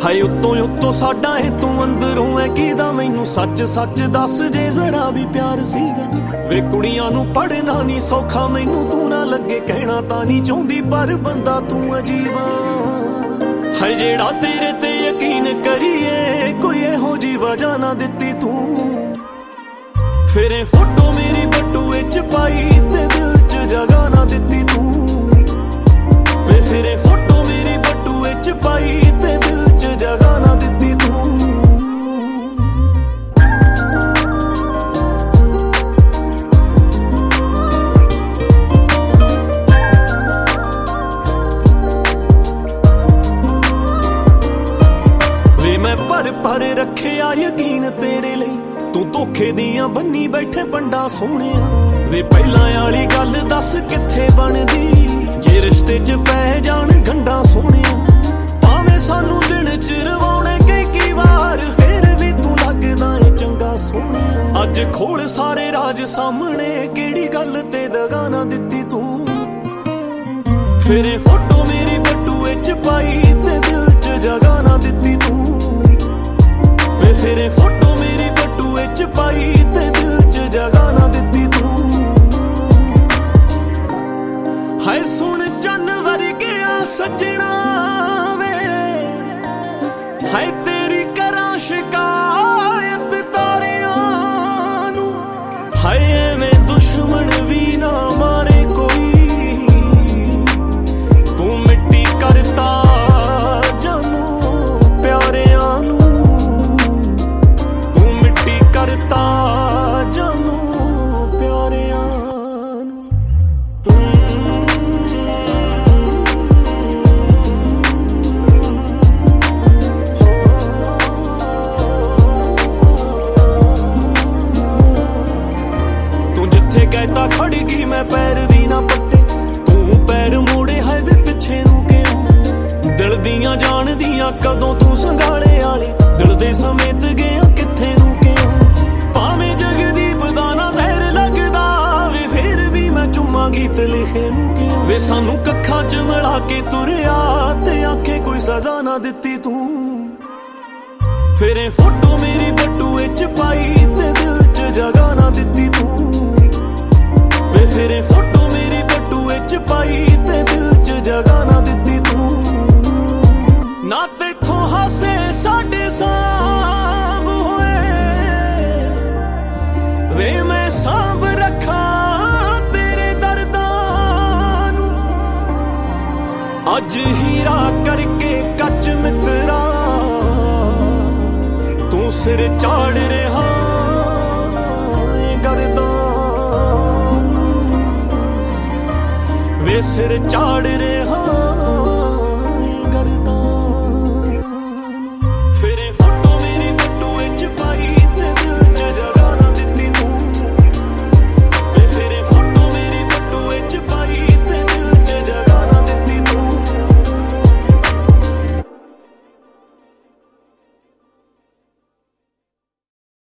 ਹਾਏ ਉੱਤੋਂ ਸਾਡਾ ਏ ਤੂੰ ਅੰਦਰੋਂ ਐ ਕਿਦਾ ਮੈਨੂੰ ਸੱਚ ਸੱਚ ਦੱਸ ਜੇ ਜ਼ਰਾ ਵੀ ਪਿਆਰ ਸੀਗਾ ਵੇ ਕੁੜੀਆਂ ਨੂੰ ਪੜਨਾ ਨਹੀਂ ਸੌਖਾ ਮੈਨੂੰ ਤੂੰ ਨਾ ਲੱਗੇ ਕਹਿਣਾ ਤਾਂ ਨਹੀਂ ਚਾਹੁੰਦੀ ਪਰ ਬੰਦਾ ਤੂੰ ਅਜੀਬ ਹਾਏ ਜਿਹੜਾ ਤੇਰੇ ਤੇ ਯਕੀਨ ਕਰੀਏ ਕੋਈ ਇਹੋ ਜੀ ਵਜ੍ਹਾ ਨਾ ਦਿੱਤੀ ਤੂੰ ਫਿਰ ਇਹ ਫੋਟੋ ਮੇਰੀ ਬਟੂਏ ਚ ਪਾਈ ਤੇ ਦਿਲ ਚ ਜਗ੍ਹਾ ਨਾ ਦਿੱਤੀ ਤੂੰ ਵੇ ਫਿਰ ਇਹ ਫੋਟੋ ਮੇਰੀ ਬਟੂਏ ਚ ਪਾਈ ਤੇ ਦਿਲ ਚ ਜਗ੍ਹਾ ਨਾ ਦਿੱਤੀ ਤੂੰ ਵੇ ਮੈਂ ਪਰ ਰੱਖਿਆ ਯਕੀਨ ਤੇਰੇ ਲਈ ਤੂੰ ਧੋਖੇ ਦੀਆਂ ਬੰਨੀ ਬੈਠੇ ਪੰਡਾ ਸੋਹਣਿਆ ਵੇ ਪਹਿਲਾਂ ਵਾਲੀ ਗੱਲ ਦੱਸ ਕਿੱਥੇ ਬਣਦੀ ਜੇ ਰਿਸ਼ਤੇ 'ਚ ਪੈ ਜਾਣ ਗੰਢਾਂ ਸੋਹਣਿਆ ਭਾਵੇਂ ਸਾਨੂੰ ਦਿਨ 'ਚ ਰਵਾਉਣੇ ਕਈ ਵਾਰ ਫੇਰ ਵੀ ਤੂੰ ਲੱਗਦਾ ਏ ਚੰਗਾ ਸੋਹਣਿਆ ਅੱਜ ਖੋਲ ਸਾਰੇ ਰਾਜ ਸਾਹਮਣੇ ਕਿਹੜੀ ਗੱਲ ਤੇ ਦਗਾ ਨਾ ਦਿੱਤੀ ਤੂੰ ਫਿਰ ਇਹ ਫੋਟੋ ਮੇਰੀ ਬਟੂਏ 'ਚ ਪਾਈ ਤੇ ਦਿਲ 'ਚ ਜਗ੍ਹਾ ਨਾ ਦਿੱਤੀ ਤੂੰ ਵੇ ਫਿਰ ਇਹ ਫੋਟੋ ਮੇਰੀ ਬਟੂਏ 'ਚ ਪਾਈ ਤੇ ਦਿਲ 'ਚ ਜਗ੍ਹਾ ਨਾ ਦਿੱਤੀ ਤੂੰ ਹਾਏ ਸੁਣ ਚੰਨ ਵਰਗਿਆ ਸੱਜਣਾ ਵੇ ਹਾਏ ਤੇਰੀ ਕਰਾਂ ਸ਼ਿਕਾਇਤ ਤਾਰਿਆਂ ਨੂੰ ਹਾਏ ਐਵੇਂ ਦੁਸ਼ਮਣ ਵੀ ਨਾ ਮਾਰੇ ਕੋਈ ਤੂੰ ਮਿੱਟੀ ਕਰਤਾ ਜਾਨੂੰ ਪਿਆਰਿਆਂ ਨੂੰ ਤੂੰ ਮਿੱਟੀ ਕਰਤਾ ਜਾਨੂੰ ਪਿਆਰਿਆਂ ਨੂੰ ਤੂੰ ਜਿੱਥੇ ਕਹਿਤਾ ਖੜ ਗਈ ਮੈਂ ਪੈਰ ਵੀ ਨਾ ਪੱਟੇ ਤੂੰ ਪੈਰ ਮੋੜੇ ਹੈ ਵੇ ਪਿੱਛੇ ਨੂੰ ਕਿਉਂ ਦਿਲ ਦੀਆਂ ਜਾਣਦੀਆਂ ਕਦੋਂ ਤੂੰ ਸੰਗਾਲੇ ਵਾਲੀ ਦਿਲ ਦੇ ਸਮੇਤ ਗਿਆ ਕਿੱਥੇ ਨੂੰ ਕਿਉਂ ਭਾਵੇਂ ਜਗਦੀਪ ਦਾ ਨਾ ਜ਼ਹਿਰ ਲੱਗਦਾ ਵੇ ਫੇਰ ਵੀ ਮੈਂ ਚੁੰਮਾ ਗੀਤ ਲਿਖੇ ਨੂੰ ਕਿਉਂ ਵੇ ਸਾਨੂੰ ਕੱਖਾਂ 'ਚ ਮਿਲਾ ਕੇ ਤੁਰਿਆ ਤੇ ਆਖੇ ਕੋਈ ਸਜ਼ਾ ਨਾ ਦਿੱਤੀ ਤੂੰ ਫਿਰ ਇਹ ਫੋਟੋ ਮੇਰੀ ਬਟੂਏ 'ਚ ਪਾਈ ਤੇ ਦਿਲ 'ਚ ਜਗ੍ਹਾ ਨਾ ਦਿੱਤੀ ਤੂੰ ਵੇ ਫਿਰ ਇਹ ਫੋਟੋ ਮੇਰੀ ਬਟੂਏ 'ਚ ਪਾਈ ਤੇ ਦਿਲ 'ਚ ਜਗ੍ਹਾ ਨਾ ਦਿੱਤੀ ਤੂੰ ਨਾ ਤੇਥੋਂ ਹਾਸੇ ਸਾਡੇ ਸਾਂਭ ਹੋਏ ਵੇ ਮੈਂ ਸਾਂਭ ਰੱਖਾਂ ਤੇਰੇ ਦਰਦਾਂ ਨੂੰ ਅੱਜ ਹੀਰਾ ਕਰਕੇ ਕੱਚ ਮਿੱਤਰਾ ਤੂੰ ਸਿਰ ਚਾੜ ਰਿਹਾ ਗਰਦਾਂ ਵੇ ਸਿਰ ਚਾੜ ਰਿਹਾ